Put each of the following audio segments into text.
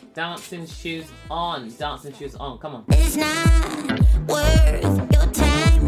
Dancing shoes on. Dancing shoes on. Come on. It's not worth your time.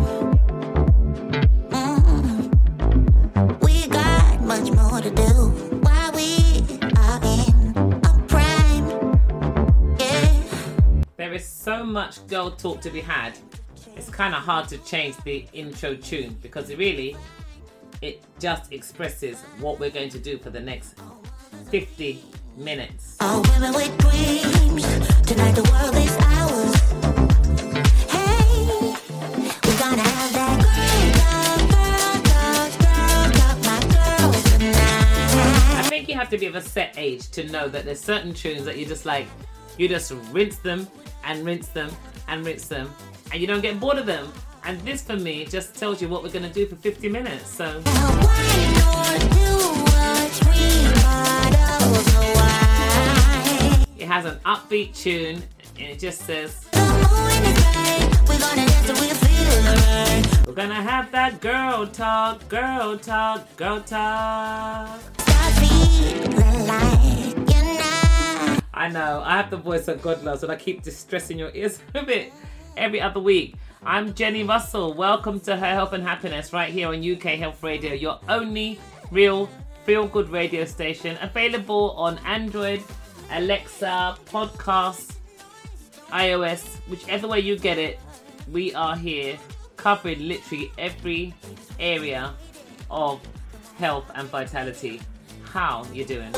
We got much more to do while we are in our prime. Yeah. There is so much girl talk to be had. It's kind of hard to change the intro tune because it just expresses what we're going to do for the next 50 minutes. All women with dreams. Tonight the world is ours. Hey, we're gonna have that girl, my girl tonight. I think you have to be of a set age to know that there's certain tunes that you just rinse them and rinse them and rinse them, and you don't get bored of them. And this for me just tells you what we're going to do for 50 minutes. So it has an upbeat tune and it just says we're gonna have that girl talk, girl talk, girl talk. I know, I have the voice of God loves, and I keep distressing your ears a bit every other week. I'm Jenny Russell. Welcome to Her Health and Happiness right here on UK Health Radio, your only real feel-good radio station, available on Android, Alexa, podcasts, iOS, whichever way you get it. We are here covering literally every area of health and vitality. How you doing?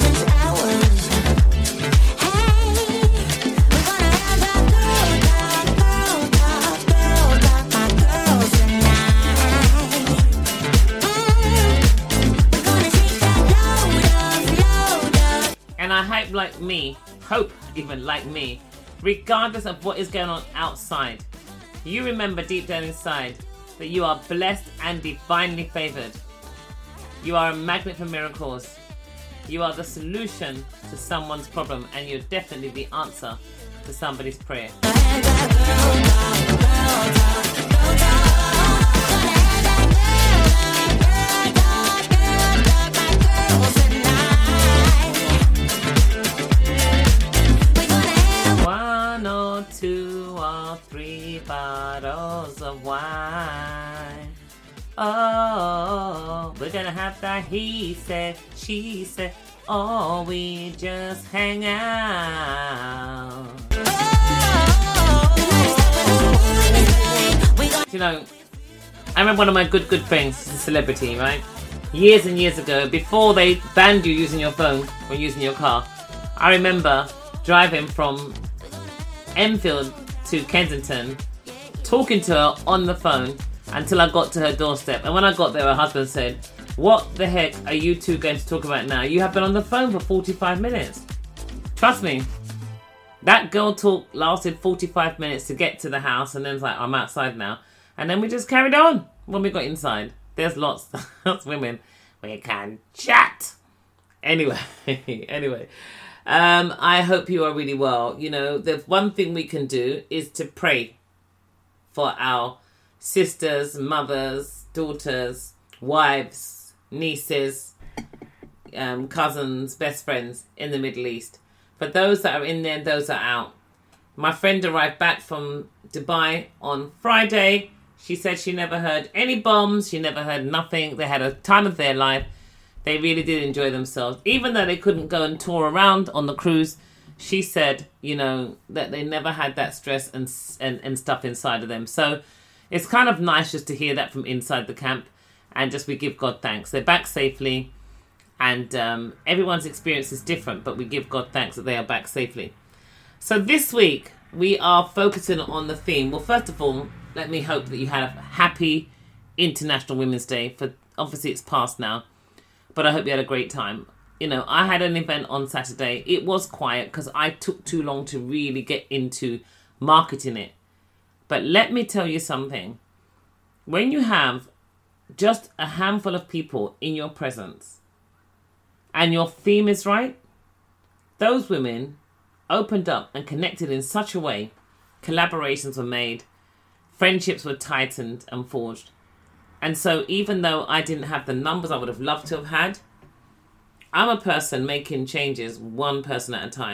And I hope even like me, regardless of what is going on outside, you remember deep down inside that you are blessed and divinely favored. You are a magnet for miracles. You are the solution to someone's problem, and you're definitely the answer to somebody's prayer. One or two or three bottles of wine. Oh, we're gonna have that he said, she said, or we just hang out. You know, I remember one of my good friends, he's a celebrity, right? Years and years ago, before they banned you using your phone or using your car, I remember driving from Enfield to Kensington, talking to her on the phone until I got to her doorstep. And when I got there, her husband said, "What the heck are you two going to talk about now? You have been on the phone for 45 minutes. Trust me, that girl talk lasted 45 minutes to get to the house, and then it's like, I'm outside now. And then we just carried on when we got inside. There's lots of women we can chat. Anyway, I hope you are really well. You know, the one thing we can do is to pray for our sisters, mothers, daughters, wives, nieces, cousins, best friends in the Middle East. For those that are in there and those that are out. My friend arrived back from Dubai on Friday. She said she never heard any bombs. She never heard nothing. They had a time of their life. They really did enjoy themselves. Even though they couldn't go and tour around on the cruise, she said, you know, that they never had that stress and stuff inside of them. So it's kind of nice just to hear that from inside the camp. And just we give God thanks. They're back safely. And everyone's experience is different. But we give God thanks that they are back safely. So this week, we are focusing on the theme. Well, first of all, let me hope that you had a happy International Women's Day. For obviously, it's past now. But I hope you had a great time. You know, I had an event on Saturday. It was quiet because I took too long to really get into marketing it. But let me tell you something. When you have just a handful of people in your presence and your theme is right, those women opened up and connected in such a way. Collaborations were made. Friendships were tightened and forged. And so even though I didn't have the numbers I would have loved to have had, I'm a person making changes one person at a time.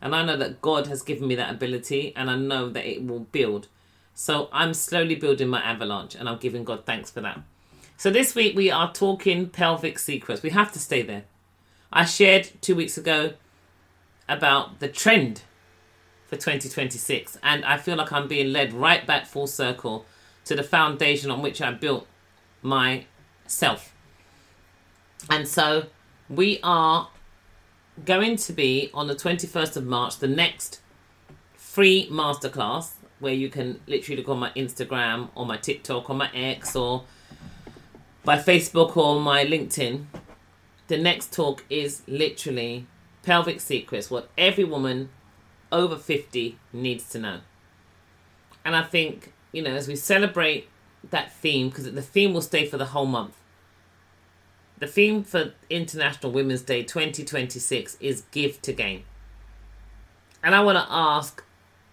And I know that God has given me that ability, and I know that it will build. So I'm slowly building my avalanche, and I'm giving God thanks for that. So this week we are talking pelvic secrets. We have to stay there. I shared 2 weeks ago about the trend for 2026, and I feel like I'm being led right back full circle to the foundation on which I built myself. And so we are going to be on the 21st of March, the next free masterclass, where you can literally look on my Instagram or my TikTok or my X or by Facebook or my LinkedIn. The next talk is literally pelvic secrets, what every woman over 50 needs to know. And I think, as we celebrate that theme, because the theme will stay for the whole month. The theme for International Women's Day 2026 is Give to Gain. And I want to ask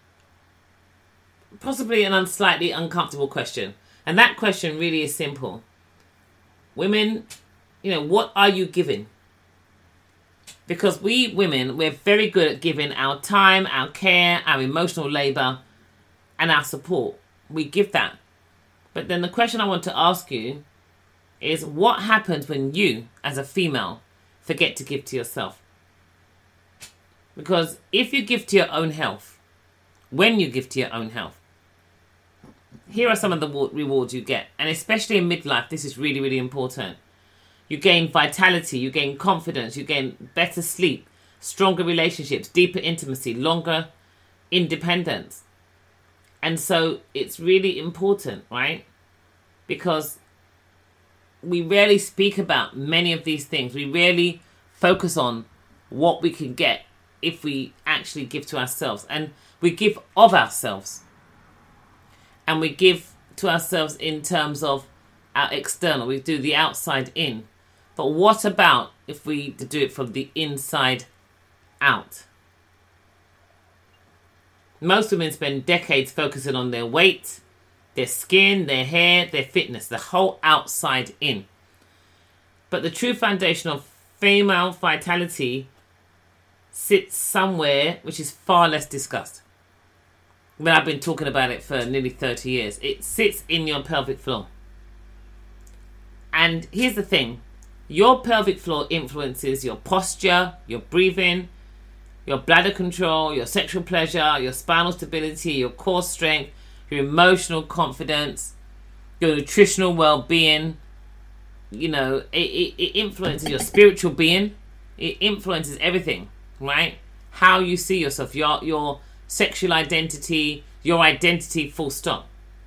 possibly a slightly uncomfortable question. And that question really is simple. Women, what are you giving? Because we women, we're very good at giving our time, our care, our emotional labour, and our support. We give that. But then the question I want to ask you is, what happens when you, as a female, forget to give to yourself? Because if you give to your own health, when you give to your own health, here are some of the rewards you get. And especially in midlife, this is really, really important. You gain vitality, you gain confidence, you gain better sleep, stronger relationships, deeper intimacy, longer independence. And so it's really important, right? Because we rarely speak about many of these things. We rarely focus on what we can get if we actually give to ourselves. And we give of ourselves. And we give to ourselves in terms of our external. We do the outside in. But what about if we do it from the inside out? Most women spend decades focusing on their weight, their skin, their hair, their fitness, the whole outside in. But the true foundation of female vitality sits somewhere which is far less discussed. I mean, I've been talking about it for nearly 30 years. It sits in your pelvic floor. And here's the thing. Your pelvic floor influences your posture, your breathing, your bladder control, your sexual pleasure, your spinal stability, your core strength, your emotional confidence, your nutritional well-being. It influences your spiritual being. It influences everything, right? How you see yourself, your sexual identity, your identity, full stop.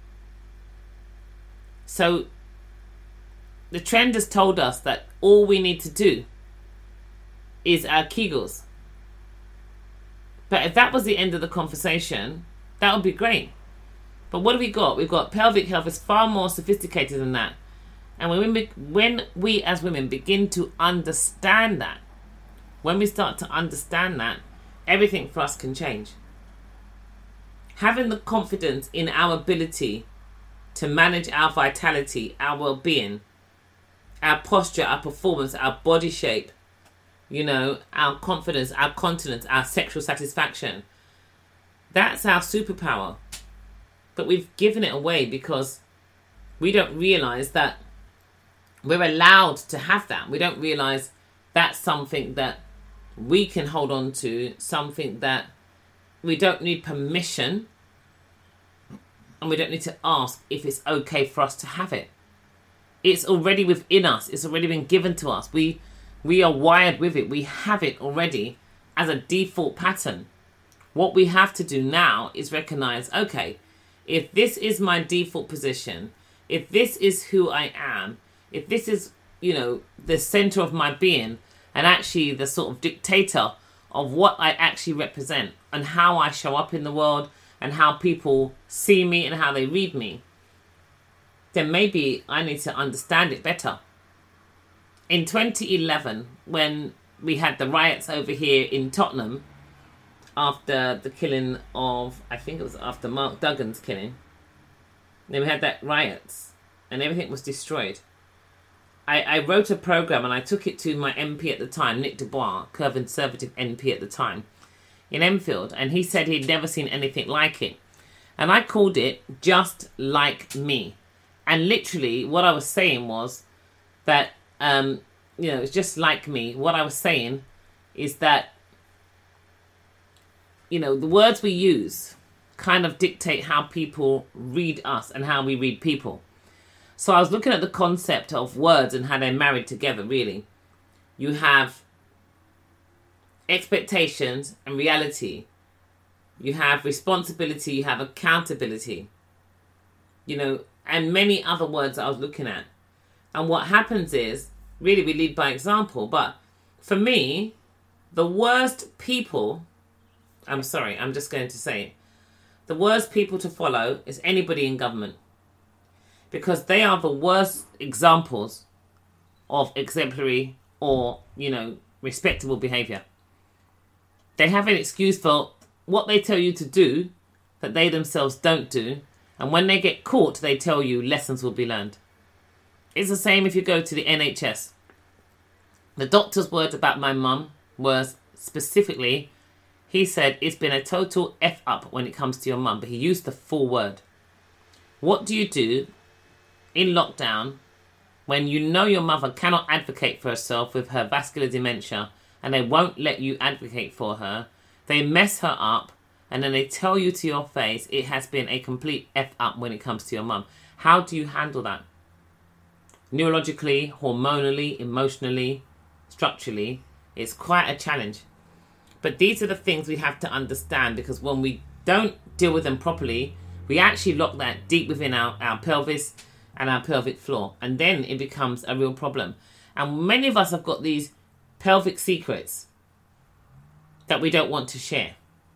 So the trend has told us that all we need to do is our Kegels. But if that was the end of the conversation, that would be great. But what have we got? We've got pelvic health is far more sophisticated than that. And when we as women begin to understand that, when we start to understand that, everything for us can change. Having the confidence in our ability to manage our vitality, our well-being, our posture, our performance, our body shape, our confidence, our continence, our sexual satisfaction. That's our superpower. But we've given it away because we don't realise that we're allowed to have that. We don't realise that's something that we can hold on to, something that we don't need permission, and we don't need to ask if it's okay for us to have it. It's already within us. It's already been given to us. We are wired with it. We have it already as a default pattern. What we have to do now is recognize, okay, if this is my default position, if this is who I am, if this is, the center of my being, and actually the sort of dictator of what I actually represent and how I show up in the world and how people see me and how they read me, then maybe I need to understand it better. In 2011, when we had the riots over here in Tottenham, after the killing of, I think it was after Mark Duggan's killing, then we had that riots and everything was destroyed. I wrote a programme and I took it to my MP at the time, Nick Dubois, Conservative MP at the time. in Enfield, and he said he'd never seen anything like it. And I called it Just Like Me. And literally what I was saying was that, it's just like me. What I was saying is that, the words we use kind of dictate how people read us and how we read people. So I was looking at the concept of words and how they're married together, really. You have expectations and reality. You have responsibility, you have accountability, and many other words that I was looking at. And what happens is, really we lead by example, but for me, the worst people, I'm just going to say it, the worst people to follow is anybody in government. Because they are the worst examples of exemplary or, respectable behaviour. They have an excuse for what they tell you to do that they themselves don't do. And when they get caught, they tell you lessons will be learned. It's the same if you go to the NHS. The doctor's words about my mum was specifically, he said it's been a total F up when it comes to your mum, but he used the full word. What do you do in lockdown when you know your mother cannot advocate for herself with her vascular dementia and they won't let you advocate for her? They mess her up and then they tell you to your face it has been a complete F up when it comes to your mum. How do you handle that? Neurologically, hormonally, emotionally, structurally, it's quite a challenge. But these are the things we have to understand, because when we don't deal with them properly, we actually lock that deep within our pelvis and our pelvic floor. And then it becomes a real problem. And many of us have got these pelvic secrets that we don't want to share.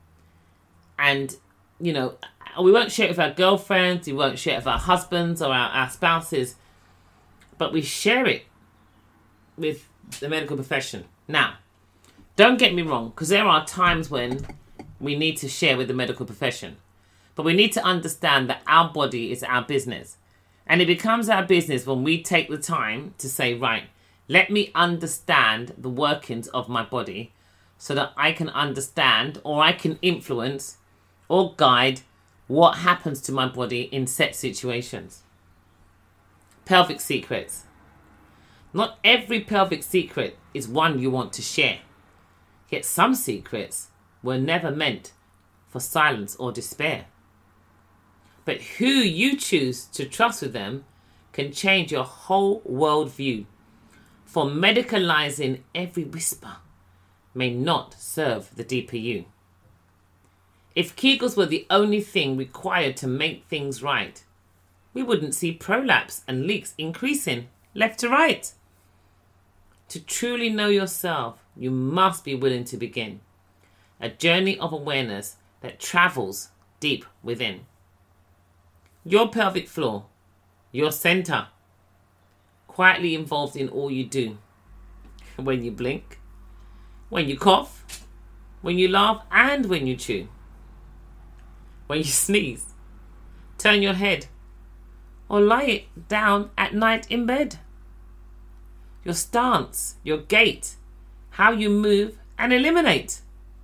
And, we won't share it with our girlfriends, we won't share it with our husbands or our spouses, but we share it with the medical profession. Now, don't get me wrong, because there are times when we need to share with the medical profession. But we need to understand that our body is our business. And it becomes our business when we take the time to say, right, let me understand the workings of my body so that I can understand or I can influence or guide what happens to my body in set situations. Pelvic secrets. Not every pelvic secret is one you want to share. Yet some secrets were never meant for silence or despair. But who you choose to trust with them can change your whole worldview. For medicalizing every whisper may not serve the deeper you. If Kegels were the only thing required to make things right, we wouldn't see prolapse and leaks increasing left to right. To truly know yourself, you must be willing to begin a journey of awareness that travels deep within. Your pelvic floor, your center, quietly involved in all you do. When you blink, when you cough, when you laugh, and when you chew. When you sneeze, turn your head, or lie it down at night in bed. Your stance, your gait, how you move and eliminate.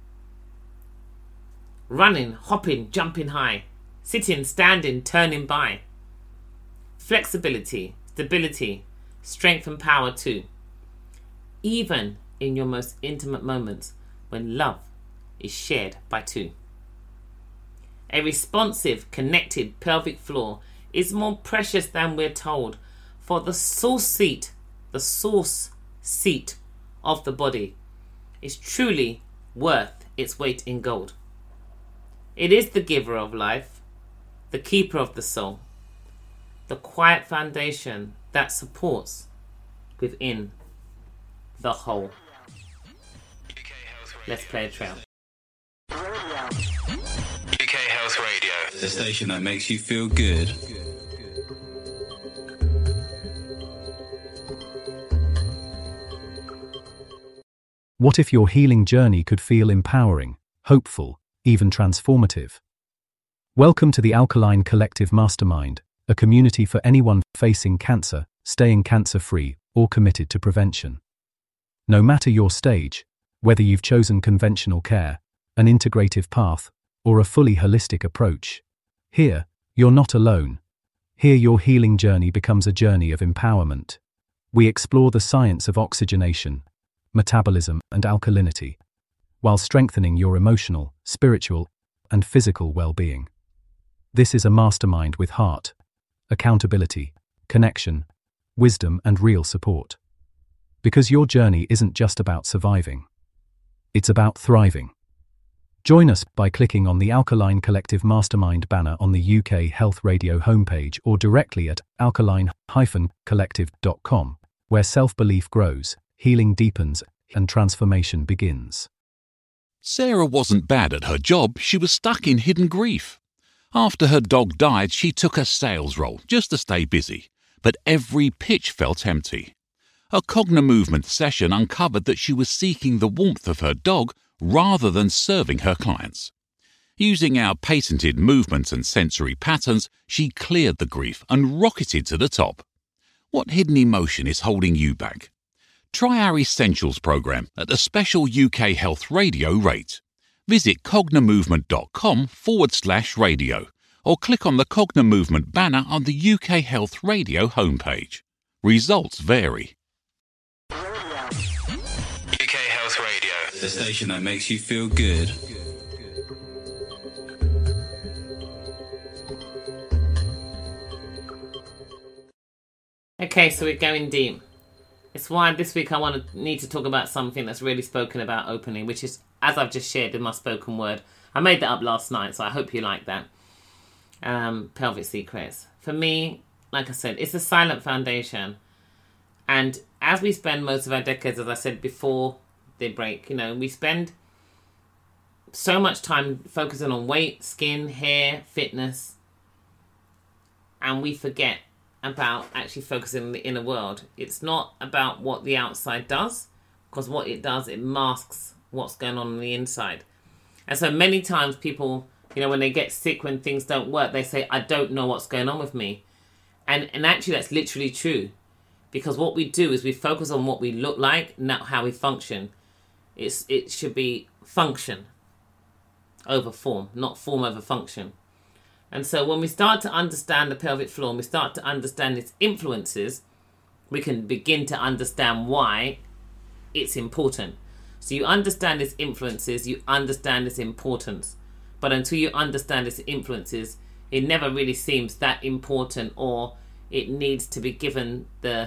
Running, hopping, jumping high, sitting, standing, turning by. Flexibility, stability, strength and power too. Even in your most intimate moments when love is shared by two. A responsive, connected pelvic floor is more precious than we're told, for the source seat of the body is truly worth its weight in gold. It is the giver of life, the keeper of the soul, the quiet foundation that supports within the whole. Let's play a trail. UK Health Radio, the station that makes you feel good. What if your healing journey could feel empowering, hopeful, even transformative? Welcome to the Alkaline Collective Mastermind, a community for anyone facing cancer, staying cancer-free, or committed to prevention. No matter your stage, whether you've chosen conventional care, an integrative path, or a fully holistic approach. Here, you're not alone. Here your healing journey becomes a journey of empowerment. We explore the science of oxygenation, metabolism, and alkalinity, while strengthening your emotional, spiritual, and physical well-being. This is a mastermind with heart, accountability, connection, wisdom, and real support. Because your journey isn't just about surviving. It's about thriving. Join us by clicking on the Alkaline Collective Mastermind banner on the UK Health Radio homepage or directly at alkaline-collective.com, where self-belief grows, healing deepens, and transformation begins. Sarah wasn't bad at her job, she was stuck in hidden grief. After her dog died, she took a sales role just to stay busy, but every pitch felt empty. A Cognimovement session uncovered that she was seeking the warmth of her dog rather than serving her clients. Using our patented movements and sensory patterns, she cleared the grief and rocketed to the top. What hidden emotion is holding you back? Try our Essentials program at a special UK Health Radio rate. Visit cognimovement.com/radio or click on the Cognimovement banner on the UK Health Radio homepage. Results vary. UK Health Radio, the station that makes you feel good. Okay, so we're going deep. It's why this week I need to talk about something that's really spoken about openly, which is, as I've just shared in my spoken word. I made that up last night, so I hope you like that. Pelvic secrets. For me, like I said, it's a silent foundation. And as we spend most of our decades, as I said before the break, we spend so much time focusing on weight, skin, hair, fitness, and we forget about actually focusing on the inner world. It's not about what the outside does, because what it does, it masks what's going on the inside. And so many times people, when they get sick, when things don't work, they say, I don't know what's going on with me. And actually that's literally true. Because what we do is we focus on what we look like, not how we function. It should be function over form, not form over function. And so when we start to understand the pelvic floor, and we start to understand its influences, we can begin to understand why it's important. So you understand its influences, you understand its importance. But until you understand its influences, it never really seems that important, or it needs to be given the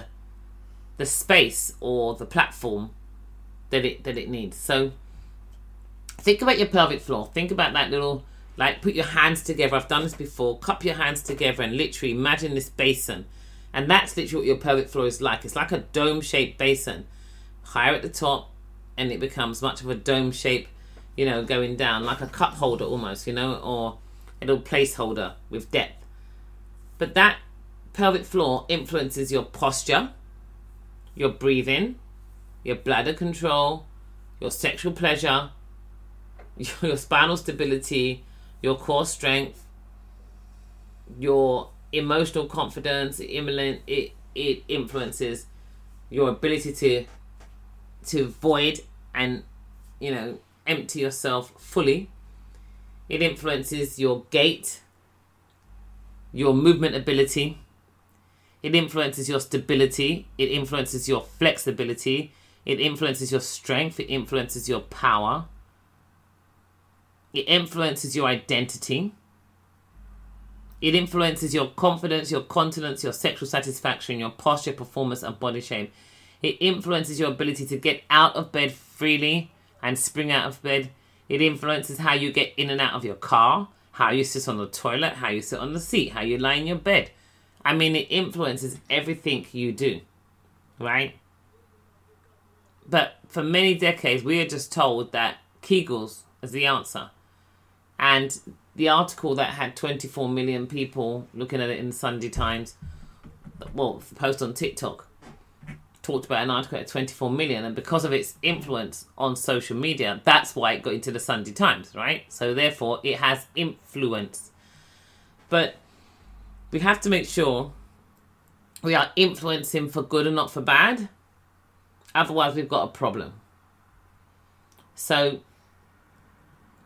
space or the platform that it needs. So think about your pelvic floor. Think about that little, put your hands together. I've done this before. Cup your hands together and literally imagine this basin. And that's literally what your pelvic floor is like. It's like a dome-shaped basin. Higher at the top, and it becomes much of a dome shape, going down, like a cup holder almost, or a little placeholder with depth. But that pelvic floor influences your posture, your breathing, your bladder control, your sexual pleasure, your spinal stability, your core strength, your emotional confidence. It influences your ability to void and, empty yourself fully. It influences your gait, your movement ability. It influences your stability. It influences your flexibility. It influences your strength. It influences your power. It influences your identity. It influences your confidence, your continence, your sexual satisfaction, your posture, performance, and body shape. It influences your ability to get out of bed freely and spring out of bed. It influences how you get in and out of your car, how you sit on the toilet, how you sit on the seat, how you lie in your bed. It influences everything you do, right? But for many decades, we are just told that Kegels is the answer. And the article that had 24 million people looking at it in the Sunday Times, post on TikTok, talked about an article at 24 million. And because of its influence on social media, that's why it got into the Sunday Times, right? So therefore, it has influence. But we have to make sure we are influencing for good and not for bad. Otherwise, we've got a problem. So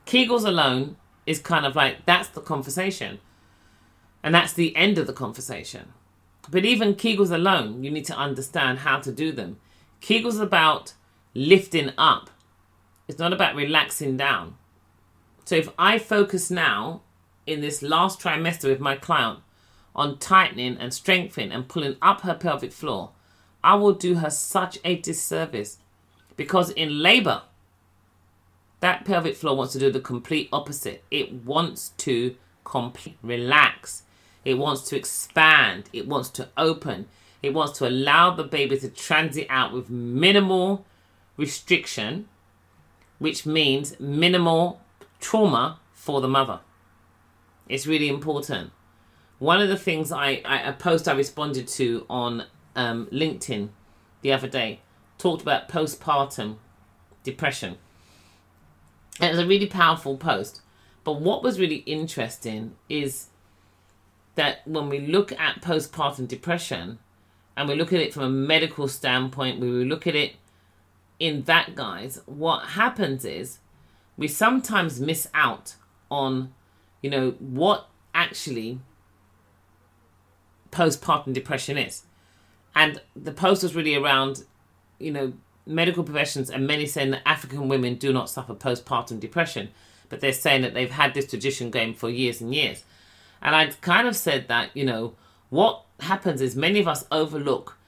Kegels alone is kind of like, that's the conversation. And that's the end of the conversation. But even Kegels alone, you need to understand how to do them. Kegels is about lifting up. It's not about relaxing down. So if I focus now in this last trimester with my client on tightening and strengthening and pulling up her pelvic floor, I will do her such a disservice. Because in labor, that pelvic floor wants to do the complete opposite. It wants to relax. It wants to expand. It wants to open. It wants to allow the baby to transit out with minimal restriction, which means minimal trauma for the mother. It's really important. One of the things a post I responded to on LinkedIn the other day talked about postpartum depression. And it was a really powerful post. But what was really interesting is that when we look at postpartum depression and we look at it from a medical standpoint, we look at it in that guise, what happens is we sometimes miss out on, what actually postpartum depression is. And the post was really around, medical professions and many saying that African women do not suffer postpartum depression, but they're saying that they've had this tradition going for years and years. And I kind of said that, what happens is many of us overlook,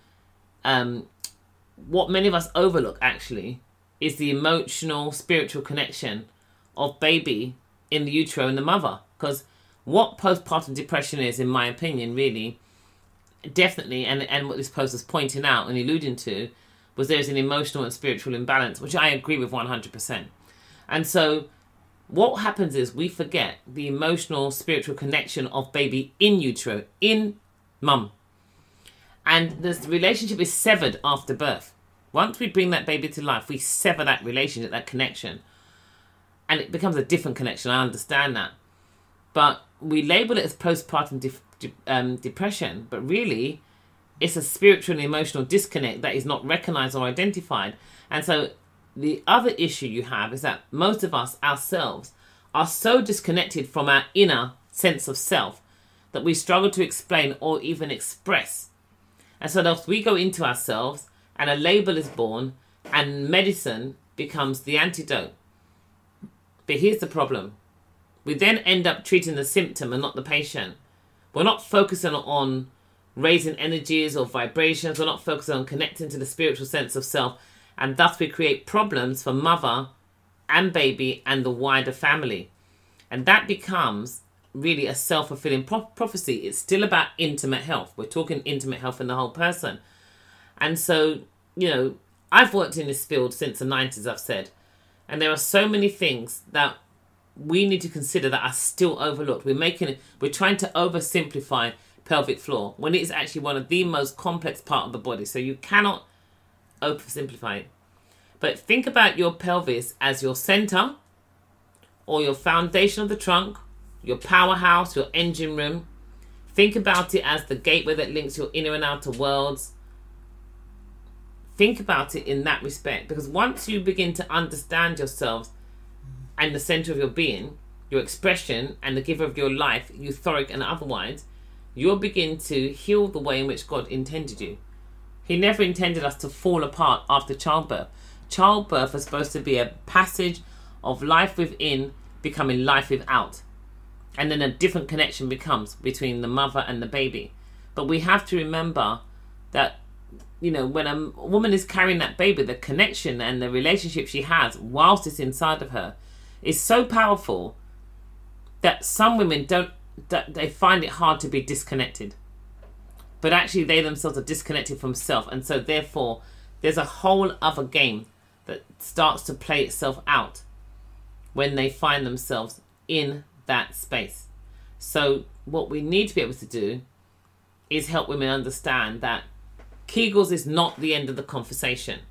actually is the emotional, spiritual connection of baby in the utero and the mother. Because what postpartum depression is, in my opinion, really, definitely, and what this post was pointing out and alluding to, was there's an emotional and spiritual imbalance, which I agree with 100%. And so what happens is we forget the emotional, spiritual connection of baby in utero, in mum. And this relationship is severed after birth. Once we bring that baby to life, we sever that relationship, that connection. And it becomes a different connection, I understand that. But we label it as postpartum depression, but really it's a spiritual and emotional disconnect that is not recognized or identified. And so the other issue you have is that most of us ourselves are so disconnected from our inner sense of self that we struggle to explain or even express. And so if we go into ourselves and a label is born and medicine becomes the antidote. But here's the problem. We then end up treating the symptom and not the patient. We're not focusing on raising energies or vibrations. We're not focusing on connecting to the spiritual sense of self. And thus we create problems for mother and baby and the wider family. And that becomes really a self-fulfilling prophecy. It's still about intimate health. We're talking intimate health in the whole person. And so, I've worked in this field since the 90s, I've said. And there are so many things that we need to consider that are still overlooked. We're trying to oversimplify pelvic floor when it is actually one of the most complex part of the body. So you cannot oversimplify it. But think about your pelvis as your center or your foundation of the trunk, your powerhouse, your engine room. Think about it as the gateway that links your inner and outer worlds. Think about it in that respect, because once you begin to understand yourselves and the center of your being, your expression and the giver of your life, euphoric and otherwise, you'll begin to heal the way in which God intended you. He never intended us to fall apart after childbirth. Childbirth is supposed to be a passage of life within becoming life without. And then a different connection becomes between the mother and the baby. But we have to remember that, when a woman is carrying that baby, the connection and the relationship she has whilst it's inside of her is so powerful that some women they find it hard to be disconnected. But actually they themselves are disconnected from self. And so therefore there's a whole other game that starts to play itself out when they find themselves in that space. So what we need to be able to do is help women understand that Kegels is not the end of the conversation.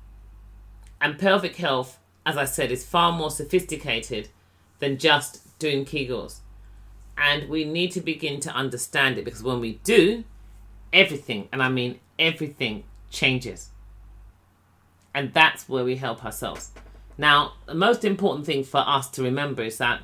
And pelvic health, as I said, is far more sophisticated than just doing Kegels. And we need to begin to understand it, because when we do, everything, and I mean everything, changes. And that's where we help ourselves. Now, the most important thing for us to remember is that,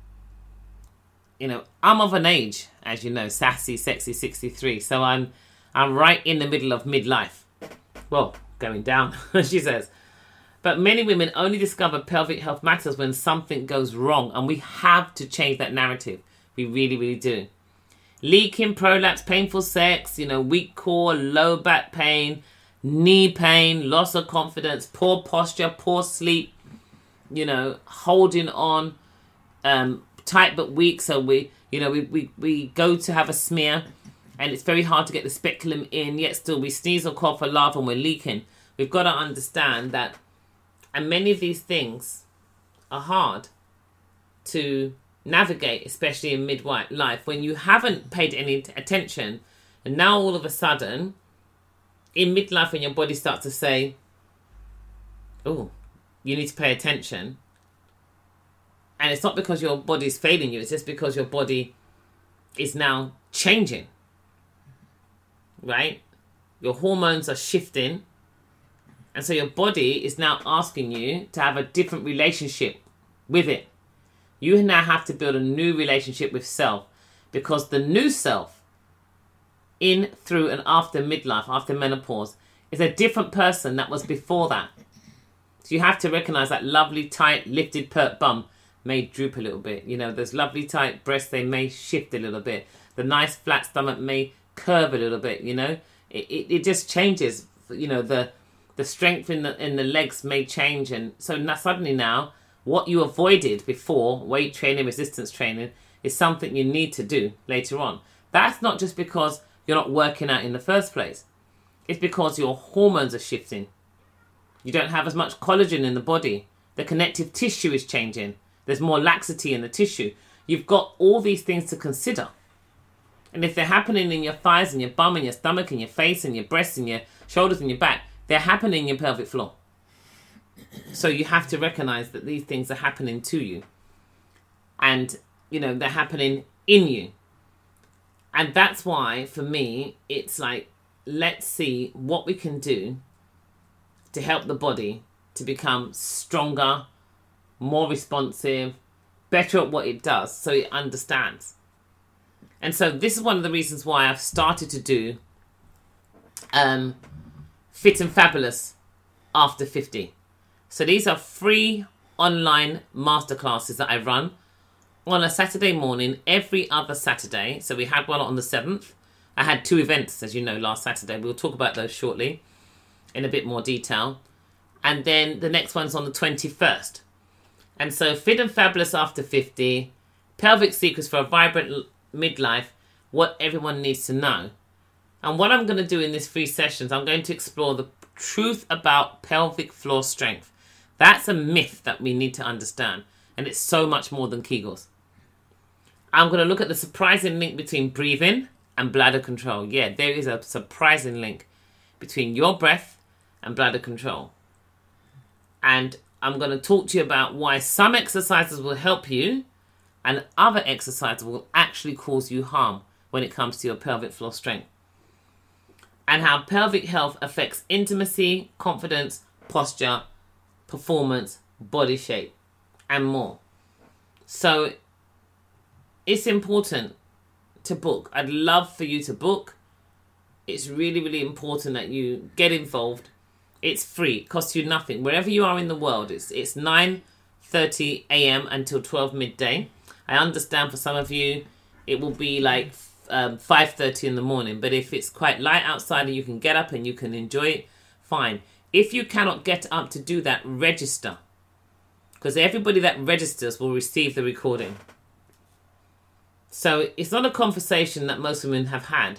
you know, I'm of an age, as you know, sassy, sexy, 63. So I'm right in the middle of midlife. Well, going down, she says. But many women only discover pelvic health matters when something goes wrong, and we have to change that narrative. We really, really do. Leaking, prolapse, painful sex, you know, weak core, low back pain, knee pain, loss of confidence, poor posture, poor sleep, you know, holding on, tight but weak. So we go to have a smear, and it's very hard to get the speculum in, yet still we sneeze or cough or laugh and we're leaking. We've got to understand that, and many of these things are hard to navigate, especially in midlife, when you haven't paid any attention, and now all of a sudden, in midlife, when your body starts to say, oh, you need to pay attention, and it's not because your body's failing you, it's just because your body is now changing, right? Your hormones are shifting, and so your body is now asking you to have a different relationship with it. You now have to build a new relationship with self, because the new self, in, through, and after midlife, after menopause, is a different person that was before that. So you have to recognize that lovely, tight, lifted, pert bum may droop a little bit. You know, those lovely, tight breasts, they may shift a little bit. The nice, flat stomach may curve a little bit, you know. It just changes. You know, the strength in the legs may change. And so now, suddenly now, what you avoided before, weight training, resistance training, is something you need to do later on. That's not just because you're not working out in the first place. It's because your hormones are shifting. You don't have as much collagen in the body. The connective tissue is changing. There's more laxity in the tissue. You've got all these things to consider. And if they're happening in your thighs and your bum and your stomach and your face and your breasts and your shoulders and your back, they're happening in your pelvic floor. So you have to recognize that these things are happening to you. And, you know, they're happening in you. And that's why, for me, it's like, let's see what we can do to help the body to become stronger, more responsive, better at what it does, so it understands. And so this is one of the reasons why I've started to do Fit and Fabulous After 50. So these are free online masterclasses that I run on a Saturday morning, every other Saturday. So we had one on the 7th. I had 2 events, as you know, last Saturday. We'll talk about those shortly in a bit more detail. And then the next one's on the 21st. And so Fit and Fabulous After 50, Pelvic Secrets for a Vibrant Midlife, what everyone needs to know. And what I'm going to do in this free sessions, I'm going to explore the truth about pelvic floor strength. That's a myth that we need to understand. And it's so much more than Kegels. I'm going to look at the surprising link between breathing and bladder control. Yeah, there is a surprising link between your breath and bladder control. And I'm going to talk to you about why some exercises will help you and other exercises will actually cause you harm when it comes to your pelvic floor strength. And how pelvic health affects intimacy, confidence, posture, performance, body shape, and more. So it's important to book. I'd love for you to book. It's really, really important that you get involved. It's free. It costs you nothing. Wherever you are in the world, it's 9:30 a.m. until 12 midday. I understand for some of you, it will be like 5:30 in the morning. But if it's quite light outside and you can get up and you can enjoy it, fine. If you cannot get up to do that, register. Because everybody that registers will receive the recording. So it's not a conversation that most women have had.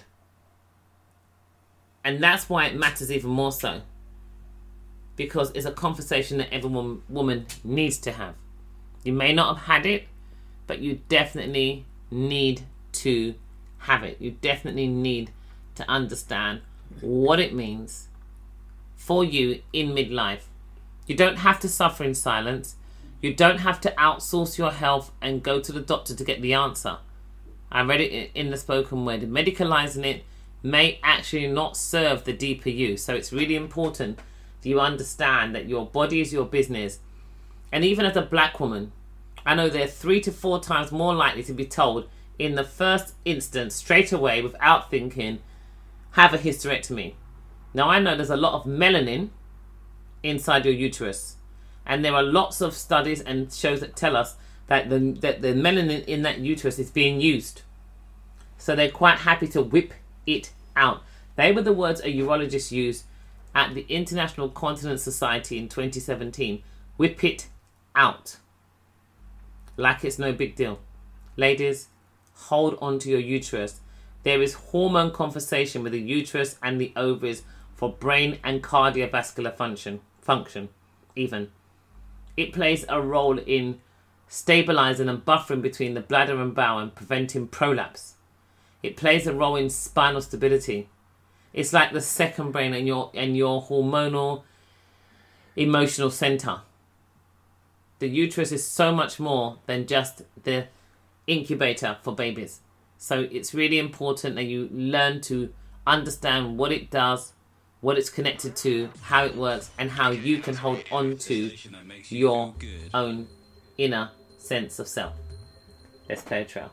And that's why it matters even more so. Because it's a conversation that every woman needs to have. You may not have had it, but you definitely need to have it. You definitely need to understand what it means for you in midlife. You don't have to suffer in silence. You don't have to outsource your health and go to the doctor to get the answer. I read it in the spoken word. Medicalizing it may actually not serve the deeper you. So it's really important that you understand that your body is your business And even as a black woman, I know they're 3 to 4 times more likely to be told in the first instance, straight away, without thinking, have a hysterectomy. Now, I know there's a lot of melanin inside your uterus. And there are lots of studies and shows that tell us that the melanin in that uterus is being used. So they're quite happy to whip it out. They were the words a urologist used at the International Continence Society in 2017. Whip it out. Like it's no big deal. Ladies, hold on to your uterus. There is hormone conversation with the uterus and the ovaries for brain and cardiovascular function even. It plays a role in stabilizing and buffering between the bladder and bowel and preventing prolapse. It plays a role in spinal stability. It's like the second brain and your hormonal, emotional center. The uterus is so much more than just the incubator for babies. So it's really important that you learn to understand what it does, what it's connected to, how it works, and how you can hold on to your own inner sense of self. Let's play a trail.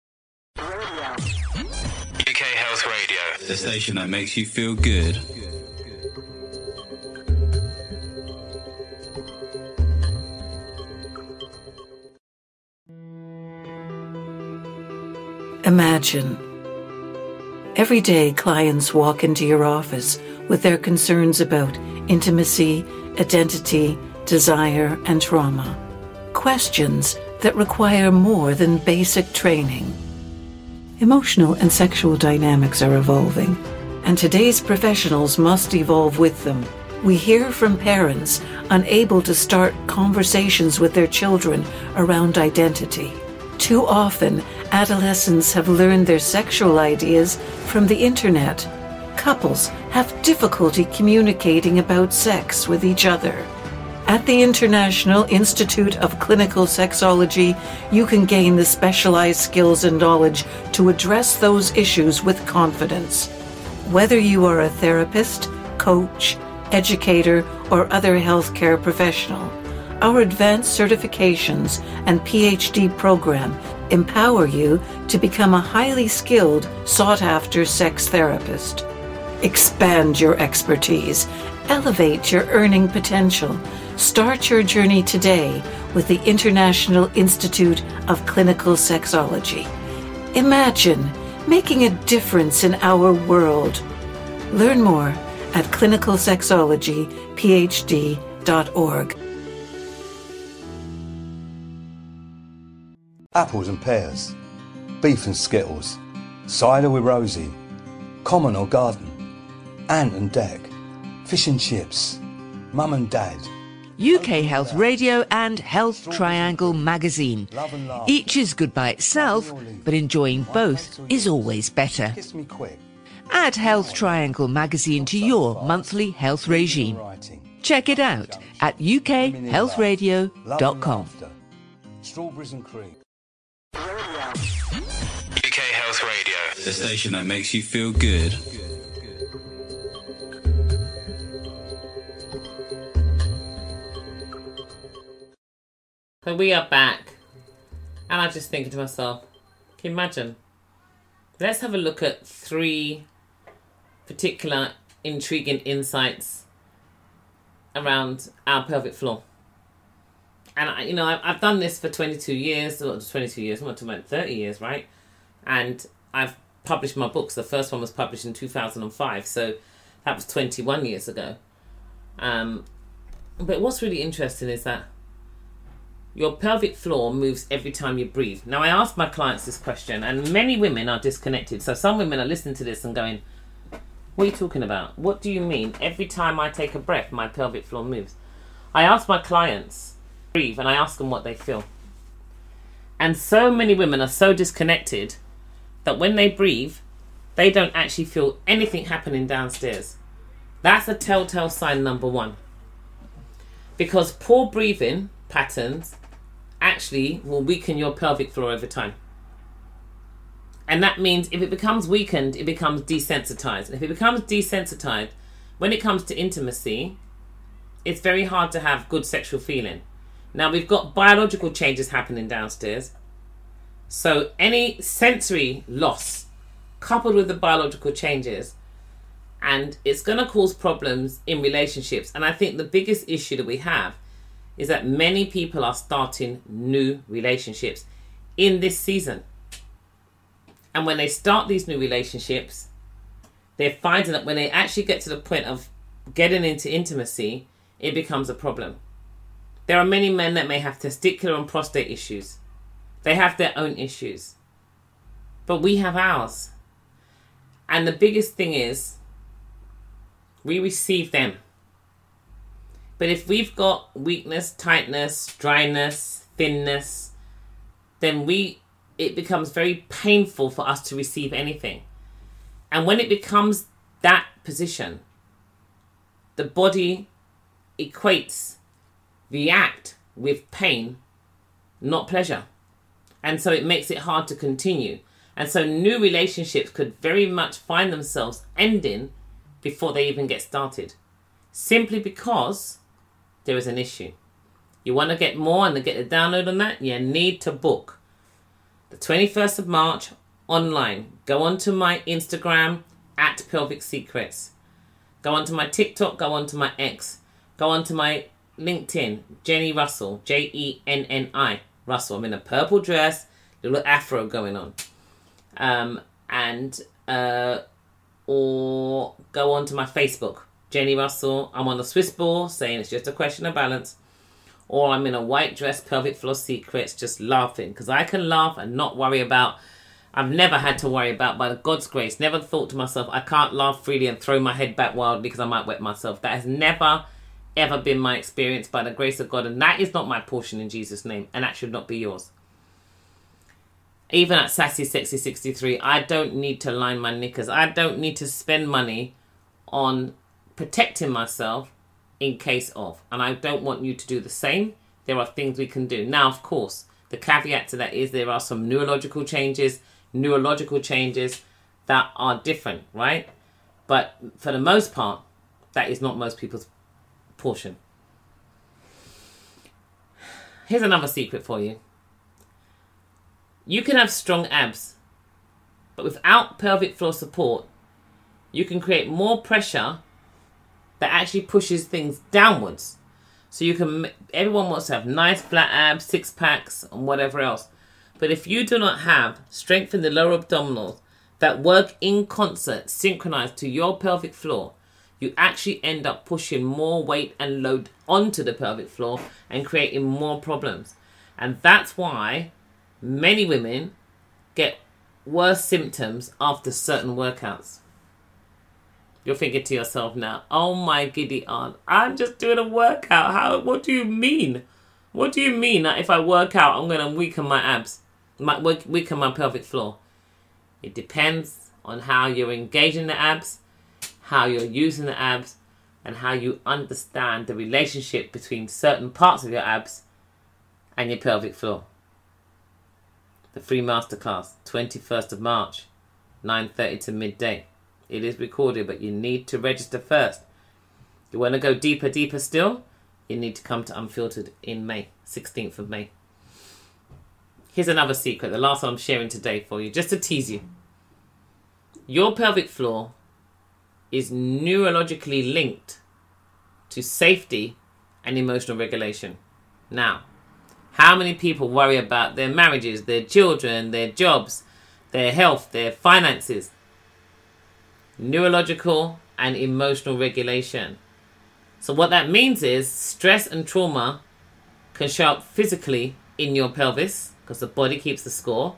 UK Health Radio, the station that makes you feel good. Imagine. Every day, clients walk into your office with their concerns about intimacy, identity, desire, and trauma. Questions that require more than basic training. Emotional and sexual dynamics are evolving, and today's professionals must evolve with them. We hear from parents unable to start conversations with their children around identity. Too often, adolescents have learned their sexual ideas from the internet. Couples have difficulty communicating about sex with each other. At the International Institute of Clinical Sexology, you can gain the specialized skills and knowledge to address those issues with confidence. Whether you are a therapist, coach, educator, or other healthcare professional, our advanced certifications and PhD program empower you to become a highly skilled, sought-after sex therapist. Expand your expertise. Elevate your earning potential. Start your journey today with the International Institute of Clinical Sexology. Imagine making a difference in our world. Learn more at clinicalsexologyphd.org. Apples and pears, beef and skittles, cider with Rosie, common or garden, ant and deck, fish and chips, mum and dad. UK Health Radio and Health Triangle magazine. Each is good by itself, but enjoying both is always better. Kiss me quick. Add Health Triangle magazine to your monthly health regime. Check it out at ukhealthradio.com. Strawberries and cream. UK Health Radio, the station that makes you feel good. So we are back, and I'm just thinking to myself, can you imagine? Let's have a look at 3 particular intriguing insights around our pelvic floor. And I've done this for 22 years, or 22 years, I'm not talking about 30 years, right? And I've published my books. The first one was published in 2005, so that was 21 years ago. But what's really interesting is that your pelvic floor moves every time you breathe. Now, I ask my clients this question, and many women are disconnected. So some women are listening to this and going, what are you talking about? What do you mean? Every time I take a breath, my pelvic floor moves. I ask my clients, breathe, and I ask them what they feel. And so many women are so disconnected that when they breathe, they don't actually feel anything happening downstairs. That's a telltale sign number 1. Because poor breathing patterns actually will weaken your pelvic floor over time. And that means if it becomes weakened, it becomes desensitized. And if it becomes desensitized, when it comes to intimacy, it's very hard to have good sexual feeling. Now, we've got biological changes happening downstairs. So any sensory loss coupled with the biological changes, and it's going to cause problems in relationships. And I think the biggest issue that we have is that many people are starting new relationships in this season. And when they start these new relationships, they're finding that when they actually get to the point of getting into intimacy, it becomes a problem. There are many men that may have testicular and prostate issues. They have their own issues. But we have ours. And the biggest thing is, we receive them. But if we've got weakness, tightness, dryness, thinness, then it becomes very painful for us to receive anything. And when it becomes that position, the body react with pain, not pleasure. And so it makes it hard to continue. And so new relationships could very much find themselves ending before they even get started. Simply because there is an issue. You want to get more and to get the download on that, you need to book the 21st of March online. Go onto my Instagram at Pelvic Secrets. Go onto my TikTok, go onto my X. Go onto my LinkedIn, Jenny Russell, Jenni Russell. I'm in a purple dress, little afro going on. Or go onto my Facebook, Jenny Russell. I'm on the Swiss ball saying it's just a question of balance. Or I'm in a white dress, Pelvic Floor Secrets, just laughing. Because I can laugh and not worry about, I've never had to worry about, by God's grace, never thought to myself, I can't laugh freely and throw my head back wildly because I might wet myself. That has never, ever been my experience by the grace of God. And that is not my portion in Jesus' name. And that should not be yours. Even at Sassy Sexy 63, I don't need to line my knickers. I don't need to spend money on protecting myself in case of. And I don't want you to do the same. There are things we can do. Now, of course, the caveat to that is there are some neurological changes that are different, right? But for the most part, that is not most people's portion. Here's another secret for you. You can have strong abs, but without pelvic floor support, you can create more pressure that actually pushes things downwards. So everyone wants to have nice flat abs, six packs, and whatever else. But if you do not have strength in the lower abdominals that work in concert, synchronized to your pelvic floor, you actually end up pushing more weight and load onto the pelvic floor and creating more problems. And that's why many women get worse symptoms after certain workouts. You're thinking to yourself now, oh my giddy aunt, I'm just doing a workout. What do you mean? What do you mean that if I work out, I'm going to weaken my abs, weaken my pelvic floor? It depends on how you're engaging the abs, how you're using the abs, and how you understand the relationship between certain parts of your abs and your pelvic floor. The free masterclass, 21st of March, 9:30 to midday. It is recorded, but you need to register first. You want to go deeper still? You need to come to Unfiltered in May, 16th of May. Here's another secret, the last one I'm sharing today for you, just to tease you. Your pelvic floor is neurologically linked to safety and emotional regulation. Now, how many people worry about their marriages, their children, their jobs, their health, their finances? Neurological and emotional regulation. So what that means is stress and trauma can show up physically in your pelvis because the body keeps the score.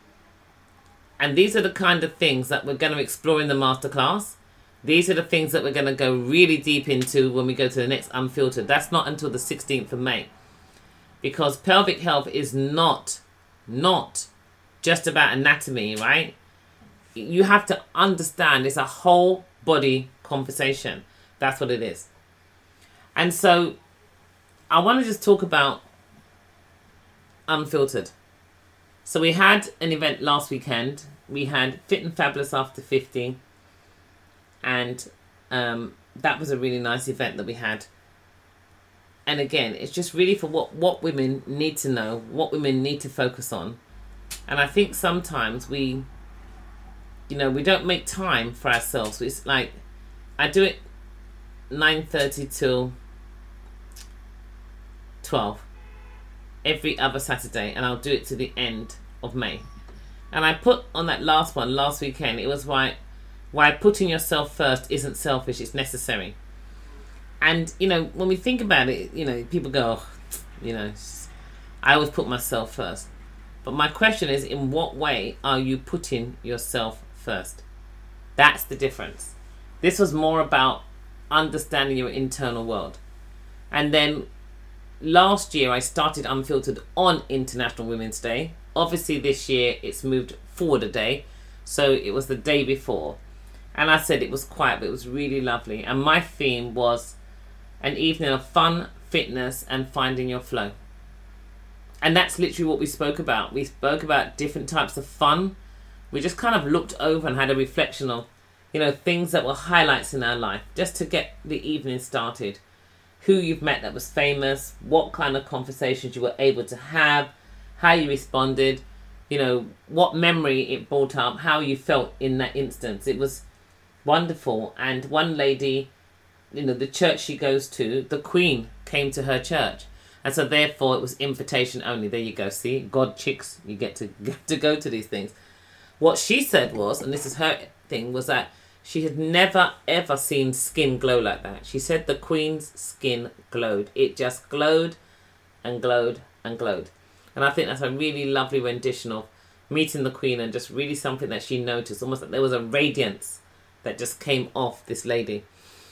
And these are the kind of things that we're going to explore in the masterclass. These are the things that we're going to go really deep into when we go to the next Unfiltered. That's not until the 16th of May. Because pelvic health is not just about anatomy, right? You have to understand it's a whole body conversation. That's what it is. And so I want to just talk about Unfiltered. So we had an event last weekend. We had Fit and Fabulous After 50. And that was a really nice event that we had. And again, it's just really for what women need to know, what women need to focus on. And I think sometimes we don't make time for ourselves. It's like, I do it 9:30 till 12 every other Saturday, and I'll do it to the end of May. And I put on that last one last weekend, it was why putting yourself first isn't selfish, it's necessary. And when we think about it, people go, I always put myself first. But my question is, in what way are you putting yourself first? That's the difference. This was more about understanding your internal world. And then last year I started Unfiltered on International Women's Day. Obviously this year it's moved forward a day, so it was the day before. And I said it was quiet, but it was really lovely. And my theme was an evening of fun, fitness, and finding your flow. And that's literally what we spoke about. We spoke about different types of fun. We just kind of looked over and had a reflection of, things that were highlights in our life, just to get the evening started. Who you've met that was famous, what kind of conversations you were able to have, how you responded, what memory it brought up, how you felt in that instance. It was wonderful. And one lady, the church she goes to, the Queen came to her church. And so therefore it was invitation only. There you go. See, God chicks, you get to go to these things. What she said was, and this is her thing, was that she had never ever seen skin glow like that. She said the Queen's skin glowed. It just glowed and glowed and glowed. And I think that's a really lovely rendition of meeting the Queen, and just really something that she noticed. Almost like there was a radiance that just came off this lady.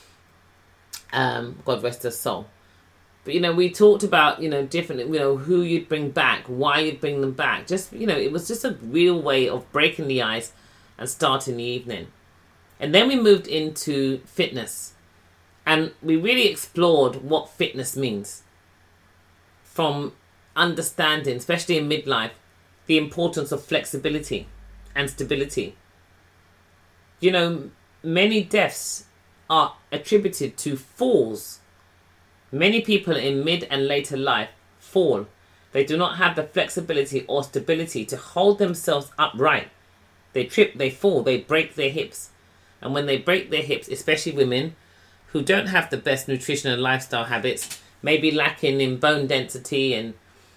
God rest her soul. But, we talked about, different, who you'd bring back, why you'd bring them back. Just, it was just a real way of breaking the ice and starting the evening. And then we moved into fitness. And we really explored what fitness means. From understanding, especially in midlife, the importance of flexibility and stability. Many deaths are attributed to falls. Many people in mid and later life fall. They do not have the flexibility or stability to hold themselves upright. They trip, they fall, they break their hips. And when they break their hips, especially women who don't have the best nutrition and lifestyle habits, maybe lacking in bone density and,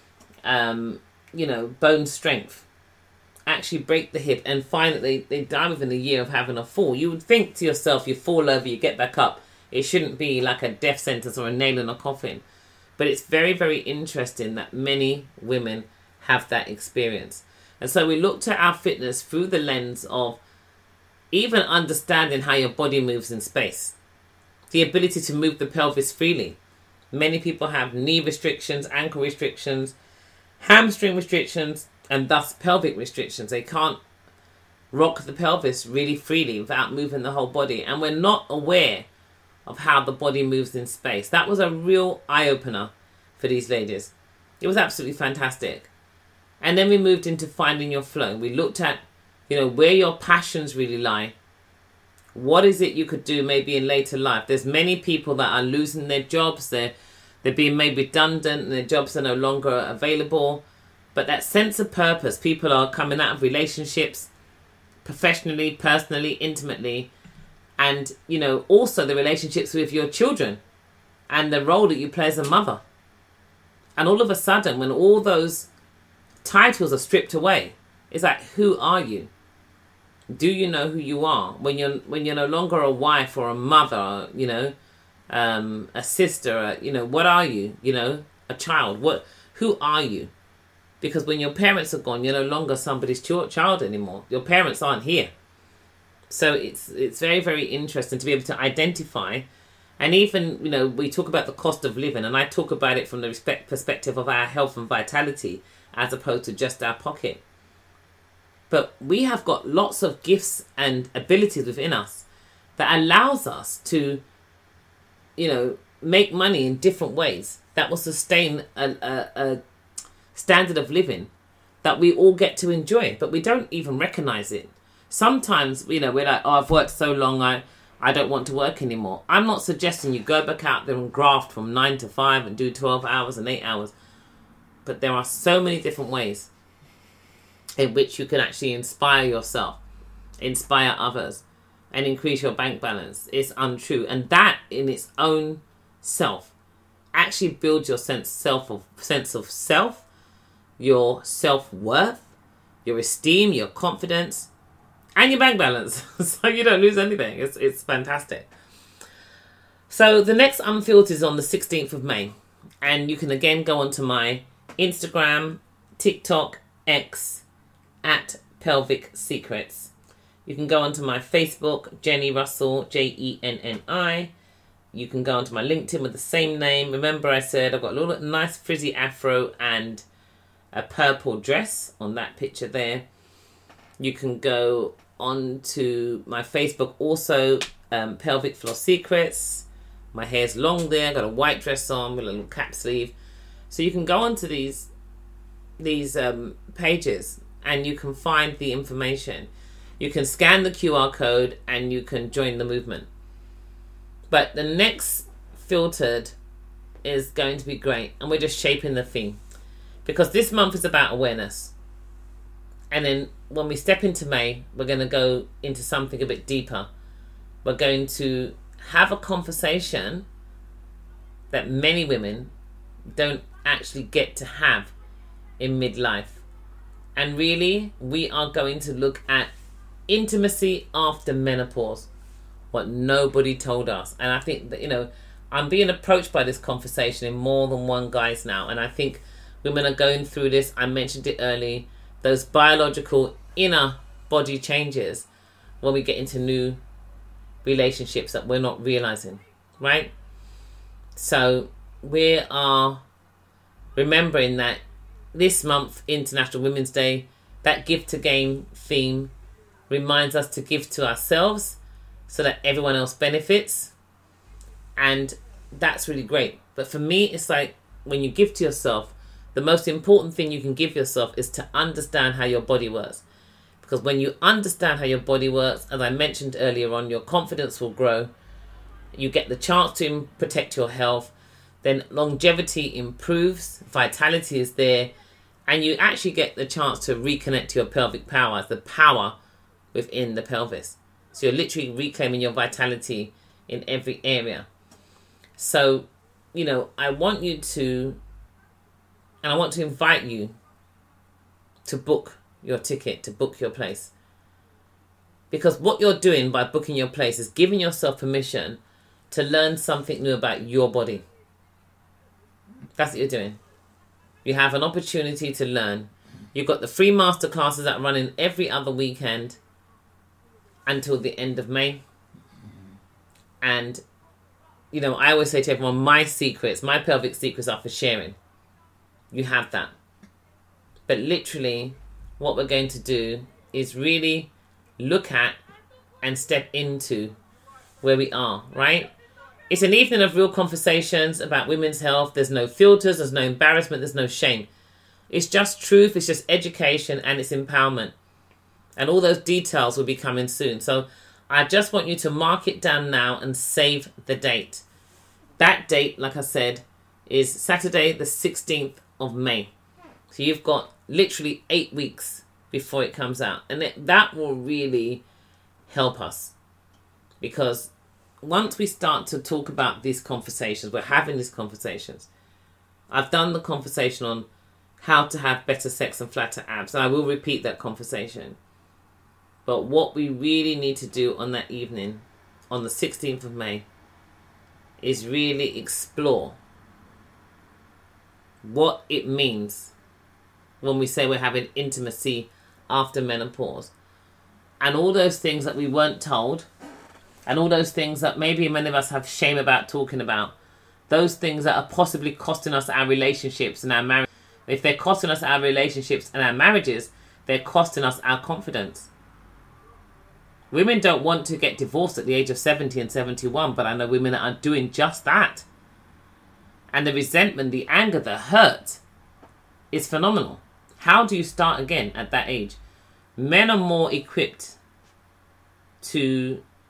bone strength, actually break the hip and find that they die within a year of having a fall. You would think to yourself, you fall over, you get back up. It shouldn't be like a death sentence or a nail in a coffin. But it's very, very interesting that many women have that experience. And so we looked at our fitness through the lens of even understanding how your body moves in space. The ability to move the pelvis freely. Many people have knee restrictions, ankle restrictions, hamstring restrictions, and thus pelvic restrictions. They can't rock the pelvis really freely without moving the whole body. And we're not aware of how the body moves in space. That was a real eye-opener for these ladies. It was absolutely fantastic. And then we moved into finding your flow. We looked at, where your passions really lie. What is it you could do maybe in later life? There's many people that are losing their jobs. They're being made redundant and their jobs are no longer available. But that sense of purpose, people are coming out of relationships, professionally, personally, intimately, and, also the relationships with your children and the role that you play as a mother. And all of a sudden, when all those titles are stripped away, it's like, who are you? Do you know who you are? When you're no longer a wife or a mother, a sister, what are you? A child. Who are you? Because when your parents are gone, you're no longer somebody's child anymore. Your parents aren't here. So it's very, very interesting to be able to identify. And even, we talk about the cost of living, and I talk about it from the perspective of our health and vitality as opposed to just our pocket. But we have got lots of gifts and abilities within us that allows us to, make money in different ways that will sustain a standard of living that we all get to enjoy, but we don't even recognize it. Sometimes, we're like, oh, I've worked so long, I don't want to work anymore. I'm not suggesting you go back out there and graft from 9 to 5 and do 12 hours and 8 hours. But there are so many different ways in which you can actually inspire yourself, inspire others, and increase your bank balance. It's untrue. And that in its own self actually builds your sense of self, your self-worth, your esteem, your confidence, and your bank balance. So you don't lose anything. It's fantastic. So the next Unfiltered is on the 16th of May. And you can again go onto my Instagram, TikTok, X, at Pelvic Secrets. You can go onto my Facebook, Jenny Russell, Jenni. You can go onto my LinkedIn with the same name. Remember I said I've got a little nice frizzy afro and a purple dress on that picture there. You can go onto my Facebook also, Pelvic Floor Secrets. My hair's long there. I've got a white dress on with a little cap sleeve. So you can go onto these pages and you can find the information. You can scan the QR code and you can join the movement. But the next Filtered is going to be great. And we're just shaping the theme. Because this month is about awareness. And then when we step into May, we're going to go into something a bit deeper. We're going to have a conversation that many women don't actually get to have in midlife. And really, we are going to look at intimacy after menopause. What nobody told us. And I think that, I'm being approached by this conversation in more than one guise now. And I think women are going through this. I mentioned it early. Those biological inner body changes when we get into new relationships that we're not realizing, right? So we are remembering that this month, International Women's Day, that Give to Gain theme reminds us to give to ourselves so that everyone else benefits. And that's really great. But for me, it's like when you give to yourself, the most important thing you can give yourself is to understand how your body works. Because when you understand how your body works, as I mentioned earlier on, your confidence will grow. You get the chance to protect your health. Then longevity improves. Vitality is there. And you actually get the chance to reconnect to your pelvic power, the power within the pelvis. So you're literally reclaiming your vitality in every area. So, I want you to... And I want to invite you to book your ticket, to book your place. Because what you're doing by booking your place is giving yourself permission to learn something new about your body. That's what you're doing. You have an opportunity to learn. You've got the free masterclasses that are running every other weekend until the end of May. And, I always say to everyone, my pelvic secrets are for sharing. You have that. But literally, what we're going to do is really look at and step into where we are, right? It's an evening of real conversations about women's health. There's no filters, there's no embarrassment, there's no shame. It's just truth, it's just education, and it's empowerment. And all those details will be coming soon. So I just want you to mark it down now and save the date. That date, like I said, is Saturday the 16th of May. So you've got literally 8 weeks before it comes out. And that will really help us. Because once we start to talk about these conversations, we're having these conversations. I've done the conversation on how to have better sex and flatter abs. And I will repeat that conversation. But what we really need to do on that evening, on the 16th of May, is really explore what it means when we say we're having intimacy after menopause. And all those things that we weren't told, and all those things that maybe many of us have shame about talking about, those things that are possibly costing us our relationships and our marriage. If they're costing us our relationships and our marriages, they're costing us our confidence. Women don't want to get divorced at the age of 70 and 71, but I know women that are doing just that. And the resentment, the anger, the hurt is phenomenal. How do you start again at that age? Men are more equipped to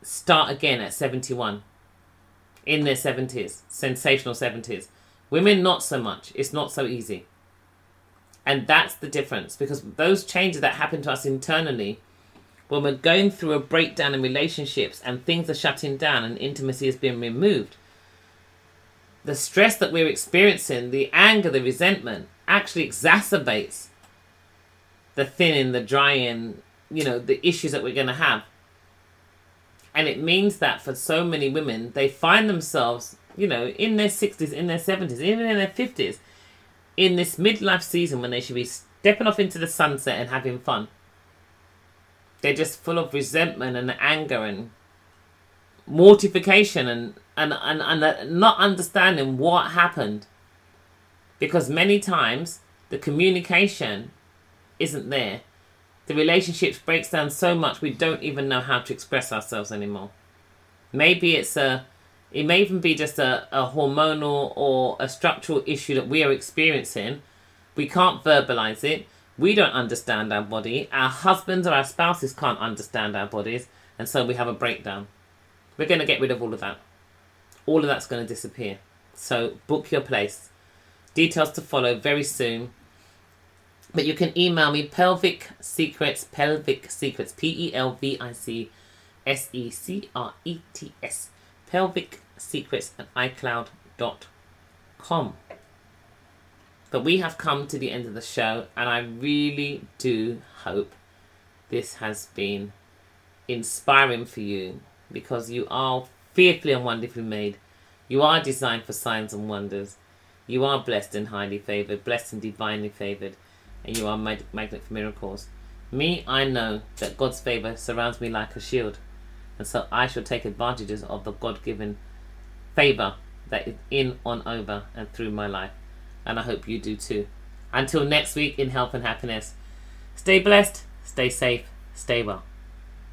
start again at 71, in their 70s, sensational 70s. Women, not so much. It's not so easy. And that's the difference, because those changes that happen to us internally, when we're going through a breakdown in relationships and things are shutting down and intimacy is being removed, the stress that we're experiencing, the anger, the resentment, actually exacerbates the thinning, the drying, the issues that we're going to have. And it means that for so many women, they find themselves, in their 60s, in their 70s, even in their 50s, in this midlife season when they should be stepping off into the sunset and having fun. They're just full of resentment and anger and mortification and not understanding what happened. Because many times the communication isn't there. The relationships breaks down so much we don't even know how to express ourselves anymore. Maybe it may even be just a hormonal or a structural issue that we are experiencing. We can't verbalize it. We don't understand our body. Our husbands or our spouses can't understand our bodies. And so we have a breakdown. We're going to get rid of all of that. All of that's going to disappear. So book your place. Details to follow very soon. But you can email me pelvic secrets, pelvic secrets, PELVIC pelvic secrets at iCloud.com. But we have come to the end of the show, and I really do hope this has been inspiring for you, because you are fearfully and wonderfully made. You are designed for signs and wonders. You are blessed and highly favoured, blessed and divinely favoured. And you are magnet for miracles. Me, I know that God's favour surrounds me like a shield. And so I shall take advantages of the God-given favour that is in, on, over, and through my life. And I hope you do too. Until next week, in health and happiness. Stay blessed, stay safe, stay well.